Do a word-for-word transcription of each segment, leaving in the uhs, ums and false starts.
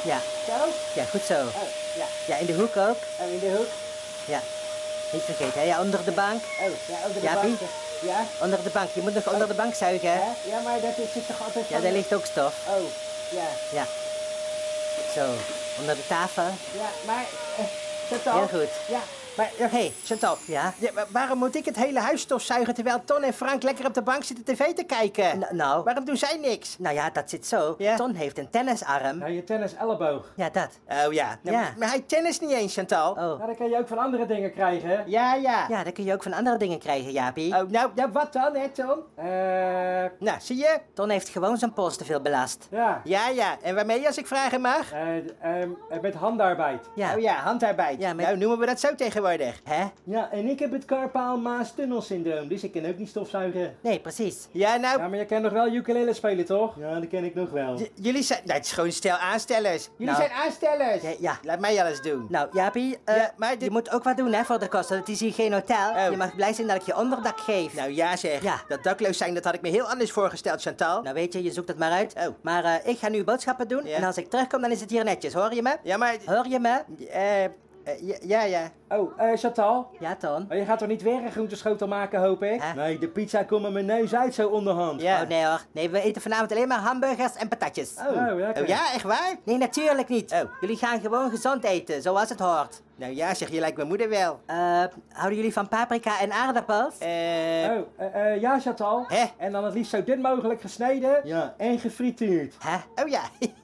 Ja. Zo? Ja, goed zo. Oh, ja. Ja, in de hoek ook. Oh, in de hoek. Ja. Niet vergeten, hè? Ja, onder de bank. Oh, ja, onder de Jaapie? bank. Ja? Onder de bank. Je moet nog onder de bank zuigen, hè? Hè? Ja, maar dat is zit toch altijd Ja, van... daar ligt ook stof. Oh, ja. Ja. Zo, onder de tafel. Ja, maar... Uh, Chantal? Heel goed. Ja, maar hé, hey, Chantal. Ja? Ja, maar waarom moet ik het hele huis stofzuigen terwijl Ton en Frank lekker op de bank zitten tv te kijken? N- nou, Waarom doen zij niks? nou ja, dat zit zo. Ja? Ton heeft een tennisarm. Ja, je tennis elleboog. Ja, dat. Oh ja. Nou, Ja. Maar hij tennis niet eens, Chantal. Oh. Ja, dan kan je ook van andere dingen krijgen, hè? Ja, ja. Ja, dan kun je ook van andere dingen krijgen, Jaapie. Oh, nou, nou, wat dan, hè, Ton? Eh, Nou, zie je? Ton heeft gewoon zijn pols te veel belast. ja. Ja, ja. En waarmee, als ik vragen mag? Eh, ehm, eh, met handarbeid. Ja. Oh ja, handarbeid. Ja, maar- Nou, noemen we dat zo tegenwoordig. Hè? Ja, en ik heb het Karpaal-Maas-tunnelsyndroom, dus ik kan ook niet stofzuigen. Nee, precies. Ja, nou, Ja, maar je kan nog wel ukulele spelen, toch? Ja, dat ken ik nog wel. j- jullie zijn... Nou, het is gewoon een stel aanstellers. Jullie Nou. zijn aanstellers. Ja, ja. Laat mij alles doen. Nou, Jaapie, eh, Ja, maar dit- je moet ook wat doen, hè, voor de kosten. Het is hier geen hotel. Oh. Je mag blij zijn dat ik je onderdak geef. Nou ja zeg, Ja. dat dakloos zijn, dat had ik me heel anders voorgesteld, Chantal. Nou, weet je, je zoekt het maar uit. Oh. Maar eh, ik ga nu boodschappen doen. Ja. En als ik terugkom, dan is het hier netjes. Hoor je me? Ja, maar... Hoor je me? eh, eh, ja, ja, ja. Oh, eh, Chantal? Ja, Ton. Oh, je gaat toch niet weer een groenteschotel maken, hoop ik? Hè? Nee, de pizza komt met mijn neus uit zo onderhand. Ja. Oh, nee hoor. Nee, we eten vanavond alleen maar hamburgers en patatjes. Oh, lekker. Oh ja, echt waar? Nee, natuurlijk niet. Oh. Jullie gaan gewoon gezond eten, zoals het hoort. Nou ja, zeg, je lijkt mijn moeder wel. Eh, houden jullie van paprika en aardappels? Eh... Oh, eh, eh, ja, Chantal. Hè? En dan het liefst zo dun mogelijk gesneden. Ja, en gefrituurd. Hè? Oh ja.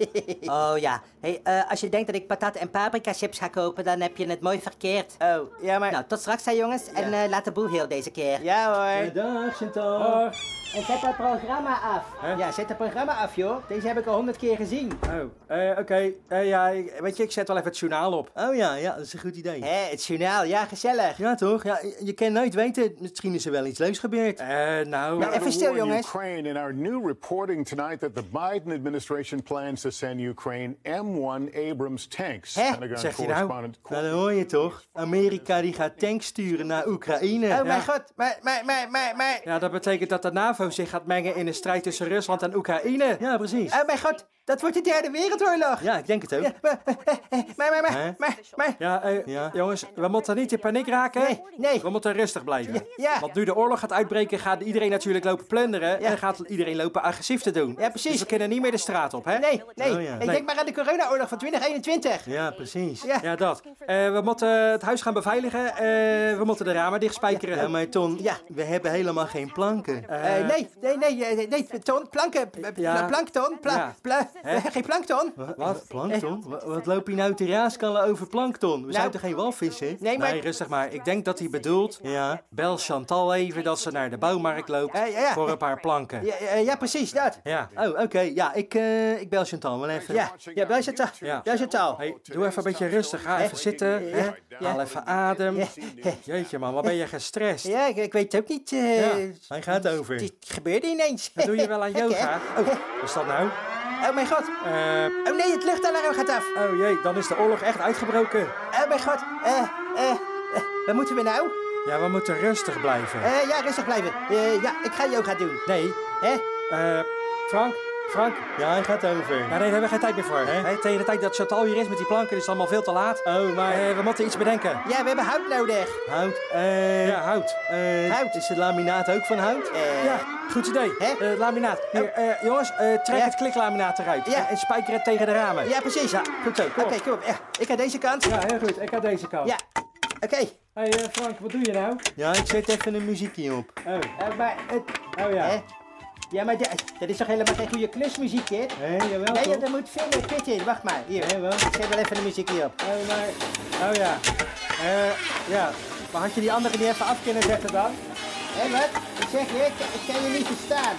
Oh ja. Hey, eh, als je denkt dat ik patat en paprika chips ga kopen, dan heb je het mooi verkeerd. Oh, ja, maar... Nou, tot straks hè jongens. En eh, laat de boel heel deze keer. Ja hoor. Ja, dag, Chantal. En zet dat programma af. Hè? Ja, zet het programma af, joh. Deze heb ik al honderd keer gezien. Oh, eh, oké. Eh, ja, ik- weet je, ik zet wel even het journaal op. Oh ja, ja, dat is een goed idee. Hé, het journaal. Ja, gezellig. Ja, toch? Ja, je, je kan nooit weten. Misschien is er wel iets leuks gebeurd. Eh, nou... Ja, even stil, jongens. Ukraine in our new reporting tonight that the Biden administration plans to send Ukraine M one Abrams tanks. Hè? Pentagon Zegt hij nou? correspondent Nou, dat hoor je toch? Amerika die gaat tanks sturen naar Oekraïne. Oh mijn Ja. god. Maar, maar, maar, maar, maar... Ja, dat betekent dat de NAVO zich gaat mengen in een strijd tussen Rusland en Oekraïne. Ja, precies. Oh mijn god. Dat wordt de derde wereldoorlog. Ja, ik denk het ook. Ja, maar, maar, maar, maar, Hè? maar, maar... Ja, eh, Ja. jongens, we moeten niet in paniek raken. Nee, nee. We moeten rustig blijven. Ja. Want nu de oorlog gaat uitbreken, gaat iedereen natuurlijk lopen plunderen. Ja. En gaat iedereen lopen agressief te doen. Ja, precies. Dus we kunnen niet meer de straat op, hè? Nee, nee. Oh, ja. Ik Nee. denk maar aan de corona-oorlog van twintig eenentwintig. Ja, precies. Ja. Ja, dat. Eh, we moeten het huis gaan beveiligen. Eh, we moeten de ramen dichtspijkeren. Ja, maar Ton, Ja. we hebben helemaal geen planken. Eh, nee, nee, nee, eh, nee, ton, planken, eh, Ja. plankton, pla, Ja. pla, Hè? geen plankton. Wat? Plankton? Wat, wat loop je nou te raaskallen over plankton? We Nou. zijn toch geen walvissen? Nee, maar... Nee, rustig maar. Ik denk dat hij bedoelt... Ja. Bel Chantal even dat ze naar de bouwmarkt loopt Eh, ja, ja. voor een paar planken. Ja, ja, ja, precies, dat. Ja. Oh, oké. Ja, ik, eh, ik bel Chantal wel even. Ja, ja, blijf je taal. Ja. Blijf je taal. Hey, doe even een beetje rustig. Ga even zitten. Hè? Haal even adem. Jeetje man, wat ben je gestrest? Ja, ik, ik weet het ook niet. eh, Ja. Hij gaat over. Het gebeurde ineens. Dat doe je wel aan Gek, hè? yoga. Oh, wat is dat nou? Oh mijn god. Eh, Oh nee, het luchtalarm gaat af. oh jee, dan is de oorlog echt uitgebroken. Oh mijn god. Eh, eh, eh, wat moeten we nou? Ja, we moeten rustig blijven. Eh, ja, rustig blijven. Eh, ja, ik ga yoga doen. Nee, Hè? eh, Frank, Frank. Ja, hij gaat over. Ja, nee, daar hebben we geen tijd meer voor. Hè? Hè, tegen de tijd dat Chantal hier is met die planken is het allemaal veel te laat. Oh, maar... Eh, we moeten iets bedenken. Ja, we hebben hout nodig. Hout. Eh... Ja, hout. eh, Hout. Is het laminaat ook van hout? Eh, Ja, goed idee. Hè? Eh, laminaat. Hier, eh, jongens, eh, trek Ja. het kliklaminaat eruit. Ja. En, en spijker het tegen de ramen. Ja, precies. Ja, goed zo. Kom Oké, op. kom op. Ja, ik aan deze kant. Ja, heel goed. Ik ga deze kant. Ja. Oké. Hey eh, Frank, wat doe je nou? Ja, ik zet even een muziekje op. Oh, Eh, maar het... oh ja. Hè? Ja, maar dit- dat is toch helemaal geen goede klusmuziek, dit? Hé, jawel Nee, toch? er moet veel meer pit in. Wacht maar. Hier, Hé, wel. ik zet wel even de muziekje op. Oh, maar... Oh ja. Eh, ja. Maar had je die andere niet even af kunnen zetten dan? Hé, wat? Ik zeg je, ik, ik kan je niet verstaan.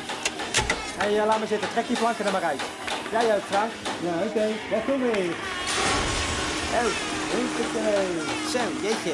Hé, hey, laat maar zitten. Trek die planken er maar uit. Jij ook, Frank. Ja, oké. Daar kom ik. Oh, Hoppakee. zo, jeetje.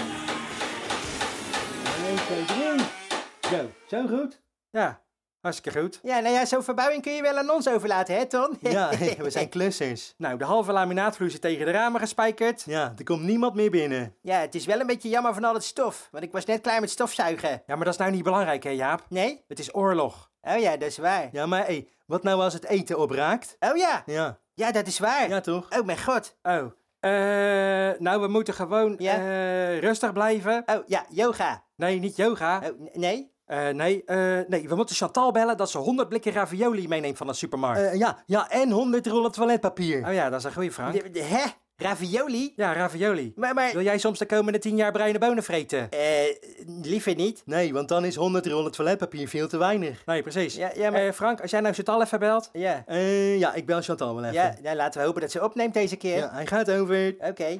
één, twee, drie. Zo, zo goed? Ja, hartstikke goed. Ja, nou ja, zo'n verbouwing kun je wel aan ons overlaten, hè, Ton? Ja, we zijn klussers. Nou, de halve laminaatvloer zit tegen de ramen gespijkerd. Ja, er komt niemand meer binnen. Ja, het is wel een beetje jammer van al het stof. Want ik was net klaar met stofzuigen. Ja, maar dat is nou niet belangrijk, hè, Jaap? Nee? Het is oorlog. Oh ja, dat is waar. Ja, maar hé, wat nou als het eten opraakt? Oh ja. Ja, Ja, dat is waar. Ja, toch? Oh, mijn god. Oh, eh, nou, we moeten gewoon Ja? eh, rustig blijven. Oh, ja, yoga. Nee, niet yoga. Oh, n- nee? Eh, nee, eh, nee, we moeten Chantal bellen dat ze honderd blikken ravioli meeneemt van de supermarkt. Eh, ja, ja, en honderd rollen toiletpapier. oh ja, dat is een goeie, Frank. De- de- hè? Ravioli? Ja, ravioli. Maar, maar... Wil jij soms de komende tien jaar bruine bonen vreten? Eh, liever niet. Nee, want dan is honderd rollen toiletpapier veel te weinig. Nee, precies. Ja, ja, maar... Eh, Frank, als jij nou Chantal even belt. ja. Eh, ja, ik bel Chantal wel even. Ja, nou, laten we hopen dat ze opneemt deze keer. Ja, hij gaat over. Oké.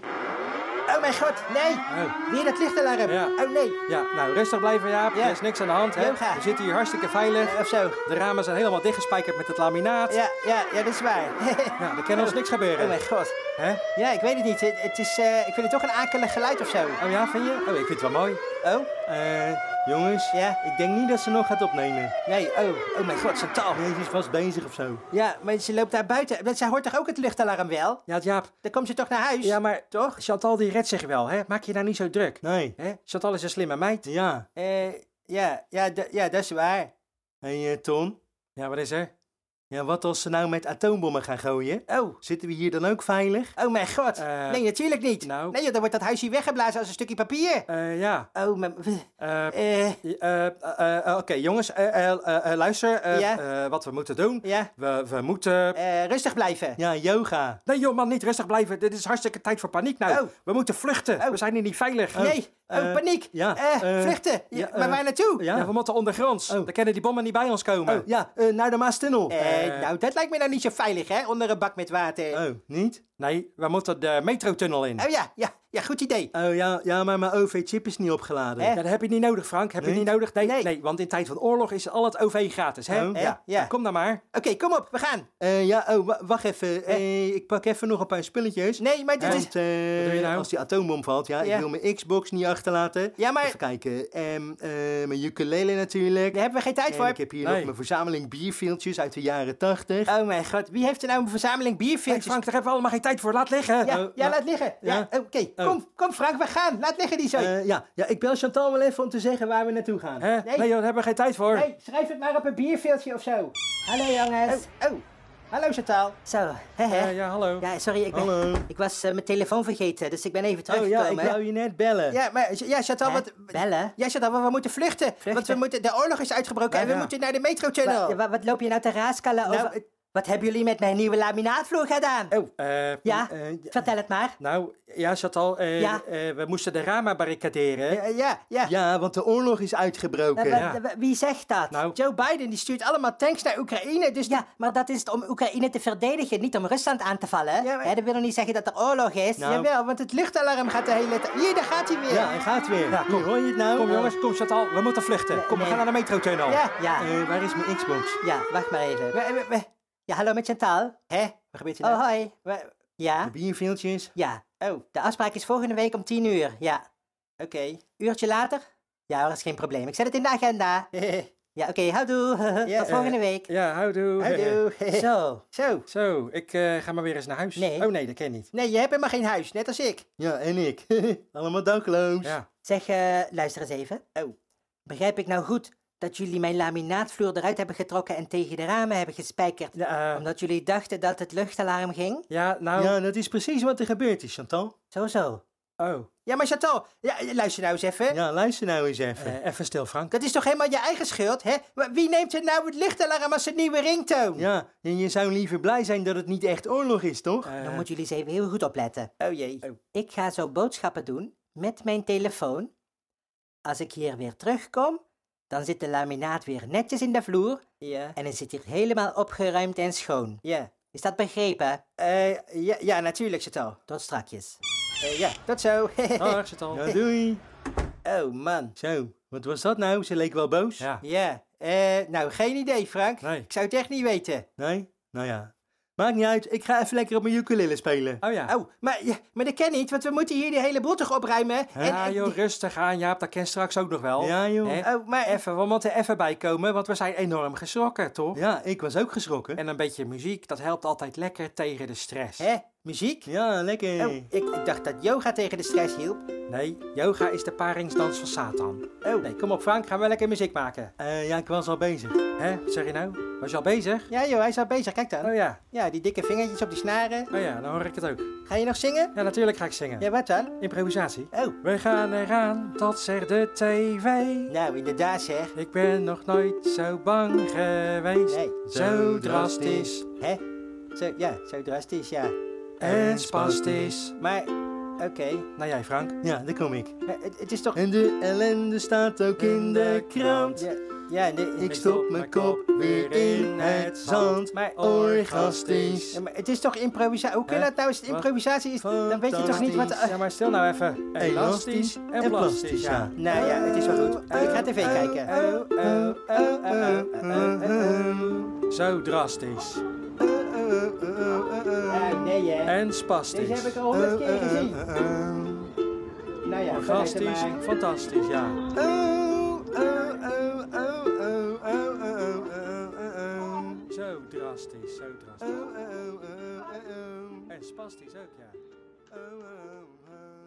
Oh mijn god, nee! Oh. Weer dat lichtalarm. Ja. Oh nee. Ja, nou, rustig blijven, Jaap. Ja. Er is niks aan de hand, hè. Yoga. We zitten hier hartstikke veilig. Eh, of zo. De ramen zijn helemaal dichtgespijkerd met het laminaat. Ja, ja, ja, dat is waar. Ja, er kan ons niks gebeuren. Oh mijn god. Hè? Ja, ik weet het niet. Het, het is, eh, ik vind het toch een akelig geluid of zo. Oh ja, vind je? Oh, ik vind het wel mooi. Oh? Eh, jongens, Ja? ik denk niet dat ze nog gaat opnemen. Nee, oh. Oh mijn god, Chantal. Nee, ze is vast bezig of zo. Ja, maar ze loopt daar buiten. Want zij hoort toch ook het luchtalarm wel? Ja, Jaap. Dan komt ze toch naar huis? Ja, maar Toch? Chantal die redt zich wel, hè. Maak je nou niet zo druk. Nee. Hè? Chantal is een slimme meid. Ja. Eh, ja, ja, d- ja, dat is waar. Hé, hey, Ton. Ja, wat is er? Ja, wat als ze nou met atoombommen gaan gooien? Oh. Zitten we hier dan ook veilig? Oh mijn god. Eh, nee, natuurlijk niet. nou. Nee, joh, dan wordt dat huis hier weggeblazen als een stukje papier. Eh, ja. Oh, maar... Eh, Eh, eh, eh, eh, Oké, jongens, eh, eh, eh, eh, luister. eh, Ja? eh, wat we moeten doen. ja. We, we moeten... Eh, rustig blijven. Ja, yoga. Nee joh man, niet rustig blijven. Dit is hartstikke tijd voor paniek nou. Oh. We moeten vluchten. Oh. We zijn hier niet veilig. Nee. Oh, eh, paniek. ja, Eh, eh, vluchten. Ja, ja, maar eh, waar naartoe? ja. Ja, we moeten ondergronds. Oh. Dan kunnen die bommen niet bij ons komen. Oh, ja, eh, naar de Maastunnel. Eh, Eh. nou, dat lijkt me nou niet zo veilig, hè? Onder een bak met water. Oh, niet? Nee, we moeten de metrotunnel in. Oh ja, ja, ja, goed idee. Oh ja, ja, maar mijn O V-chip is niet opgeladen. Eh? Ja, dat heb je niet nodig, Frank. Heb je Nee? niet nodig? Nee, nee, Nee. want in tijd van oorlog is al het O V gratis, hè? Oh. Eh, Ja. ja. Kom dan maar. Oké, kom op, we gaan. Eh, ja, oh, wa- wacht even. Eh, ik pak even nog een paar spulletjes. Nee, maar dit is... Want, eh, Wat doe je nou? als die atoombom valt, ja, Ja. ik wil mijn Xbox niet achterlaten. Ja, maar Even kijken. Ehm, eh, mijn ukulele natuurlijk. daar hebben we geen tijd En voor. ik heb hier Nee. nog mijn verzameling bierveeltjes uit de jaren tachtig. Oh mijn god, wie heeft er nou een verzameling Hey, bierveeltjes? Frank, daar hebben we allemaal geen tijd voor. Laat liggen. Ja, Oh, ja, maar- laat liggen. Ja, Ja. oké, Oh. kom, kom Frank, we gaan. Laat liggen die zo. Eh, ja. ja, ik bel Chantal wel even om te zeggen waar we naartoe gaan. Hè? Nee. Nee. joh, daar hebben we geen tijd voor. hey, schrijf het maar op een bierveeltje of zo. Hallo jongens. Oh, oh. Hallo Chantal. Zo, hè hè. Eh, ja, hallo. Ja, sorry, ik, ben, Hallo. ik was eh, mijn telefoon vergeten, dus ik ben even Oh ja, teruggekomen. ik wou je net bellen. Ja, maar ja, Chantal, Hè? wat... Bellen? Ja, Chantal, we, we moeten vluchten. Want we moeten, de oorlog is uitgebroken Ja, en we ja. moeten naar de metrotunnel. Wa- wa- wat loop je nou te raaskallen Nou, over? het- Wat hebben jullie met mijn nieuwe laminaatvloer gedaan? Oh. Eh, Ja, eh, vertel het maar. Nou, ja, Chantal, eh, Ja. eh, we moesten de ramen barricaderen. Ja, ja, ja. Ja, want de oorlog is uitgebroken. Wa- ja. wa- wa- Wie zegt dat? Nou, Joe Biden die stuurt allemaal tanks naar Oekraïne, dus... Ja, maar dat is om Oekraïne te verdedigen, niet om Rusland aan te vallen. Ja, maar- Hè, dat wil nog niet zeggen dat er oorlog is. Nou. Jawel, want het luchtalarm gaat de hele tijd... Hier, daar gaat hij weer. Ja, hij gaat weer. Ja, kom. Hier, hoor je het nou? kom jongens, kom Chantal, we moeten vluchten. Kom, we nee. gaan naar de metrotunnel. Ja. Ja, Eh, waar is mijn Xbox? ja, wacht maar even. We, we, we- Ja, hallo met Chantal. Hè? Wat gebeurt er nou? Oh, hoi. We- Ja, De bierveeltjes? ja. oh, De afspraak is volgende week om tien uur. Ja. oké. Uurtje later? Ja, dat is geen probleem. Ik zet het in de agenda. Ja, oké, houdoe. Ja, Tot volgende week. Ja, houdoe. Houdoe. Zo. Zo. Zo, ik eh, ga maar weer eens naar huis. Nee. Oh nee, dat ken je niet. Nee, je hebt helemaal geen huis, net als ik. Ja, en ik. Allemaal dakloos. Ja. Zeg, eh, luister eens even. Oh. Begrijp ik nou goed dat jullie mijn laminaatvloer eruit hebben getrokken en tegen de ramen hebben gespijkerd? Ja, eh, Omdat jullie dachten dat het luchtalarm ging? ja, nou... Ja, dat is precies wat er gebeurd is, Chantal. Zo, zo. Oh, Ja, maar Chantal, ja, luister nou eens even. Ja, luister nou eens even. eh, even stil, Frank. Dat is toch helemaal je eigen schuld, hè? Maar wie neemt er nou het lichtalarm als een nieuwe ringtoon? Ja, en je zou liever blij zijn dat het niet echt oorlog is, toch? Eh, Dan moeten jullie eens even heel goed opletten. Oh jee. Ik ga zo boodschappen doen met mijn telefoon. Als ik hier weer terugkom, dan zit de laminaat weer netjes in de vloer Ja. en het zit hier helemaal opgeruimd en schoon. Ja. Is dat begrepen? Eh, ja, ja, natuurlijk, Chantal. Tot strakjes. Eh, ja, tot zo. Dag, Chantal. Ja, doei. Oh, man. Zo, wat was dat nou? Ze leek wel boos. Ja. Ja. Eh, nou, geen idee, Frank. Nee. Ik zou het echt niet weten. Nee? Nou ja. Maakt niet uit, ik ga even lekker op mijn ukulele spelen. Oh ja. Oh, maar, ja, maar dat kan niet, want we moeten hier die hele boel toch opruimen. En, Ja, en- joh, rustig aan, Jaap. Dat ken straks ook nog wel. Ja, joh. Hè? Oh, maar... Even, we moeten even bijkomen, want we zijn enorm geschrokken, toch? Ja, ik was ook geschrokken. En een beetje muziek, dat helpt altijd lekker tegen de stress. Hè? Muziek? Ja, lekker. Oh, ik, ik dacht dat yoga tegen de stress hielp. Nee, yoga is de paringsdans van Satan. Oh. Nee, kom op Frank, gaan we lekker muziek maken. Eh, ja, ik was al bezig. Hè, wat zeg je nou? Was je al bezig? Ja joh, hij is al bezig, kijk dan. Oh ja, Ja, die dikke vingertjes op die snaren. oh ja, dan hoor ik het ook. Ga je nog zingen? Ja, natuurlijk ga ik zingen. Ja, wat dan? Improvisatie. Oh, We gaan eraan, tot zegt de tv. nou inderdaad zeg. Ik ben nog nooit zo bang geweest. Nee. Zo drastisch Hè? Zo, ja, zo drastisch, ja. en spastisch. Maar, oké. Nou jij, Frank. Ja, daar kom ik. Maar Het, het is toch... En de ellende staat ook in de krant. Ja, ja nee, Ik stop mijn kop weer in het zand. Maar, Orgastisch. ja, maar het is toch improvisatie? Hoe kun je Hè? dat nou, als het Wat? improvisatie is, dan weet je toch niet wat... Fantastisch. Ja, maar stil nou even. Elastisch en plastisch, ja. Nou ja, het is wel goed. Ik ga tv kijken. Oh, oh, oh, oh, oh, oh, oh. Zo drastisch Ja, nee hè. en Deze spastisch. heb ik al honderd keer gezien. Nou ja, Orgastisch, maar. fantastisch, ja. Zo drastisch, zo drastisch. En spastisch ook, ja.